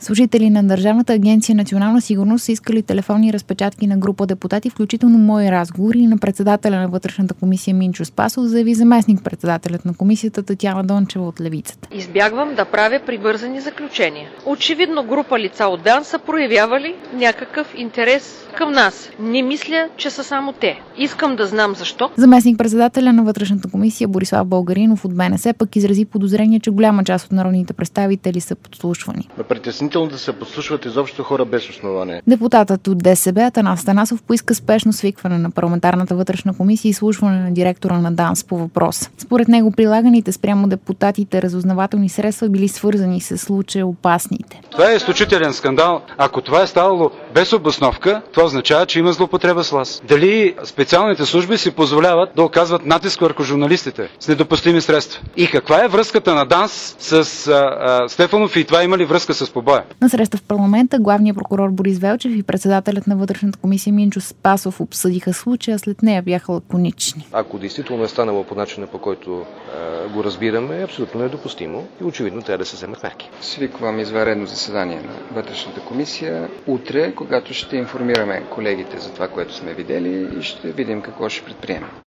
Служители на Държавната агенция Национална сигурност са искали телефонни разпечатки на група депутати, включително мои разговори, на председателя на вътрешната комисия Минчо Спасов, заяви заместник-председателят на комисията Татяна Дончева от Левицата. Избягвам да правя прибързани заключения. Очевидно група лица от ДАН са проявявали някакъв интерес към нас. Не мисля, че са само те. Искам да знам защо. Заместник-председателя на вътрешната комисия Борислав Българинов от БНС пък изрази подозрение, че голяма част от народните представители са подслушвани. Притеснително да се подслушват изобщо хора без основание. Депутатът от ДСБ Атанас Атанасов поиска спешно свикване на парламентарната вътрешна комисия и изслушване на директора на ДАНС по въпроса. Според него прилаганите спрямо депутатите разузнавателни средства били свързани с случая опасните. Това е изключителен скандал. Ако това е ставало без обосновка, това означава, че има злоупотреба с власт. Дали специалните служби си позволяват да оказват натиск върху журналистите с недопустими средства? И каква е връзката на ДАНС с Стефанов и това има ли връзка с побоя? На среща в парламента главният прокурор Борис Велчев и председателят на вътрешната комисия Минчо Спасов обсъдиха случая, след нея бяха лаконични. Ако действително е станало по начина, по който го разбираме, е абсолютно недопустимо и очевидно трябва да се вземат мерки. Свиквам извънредно заседание на вътрешната комисия утре, когато ще информираме колегите за това, което сме видели и ще видим какво ще предприемем.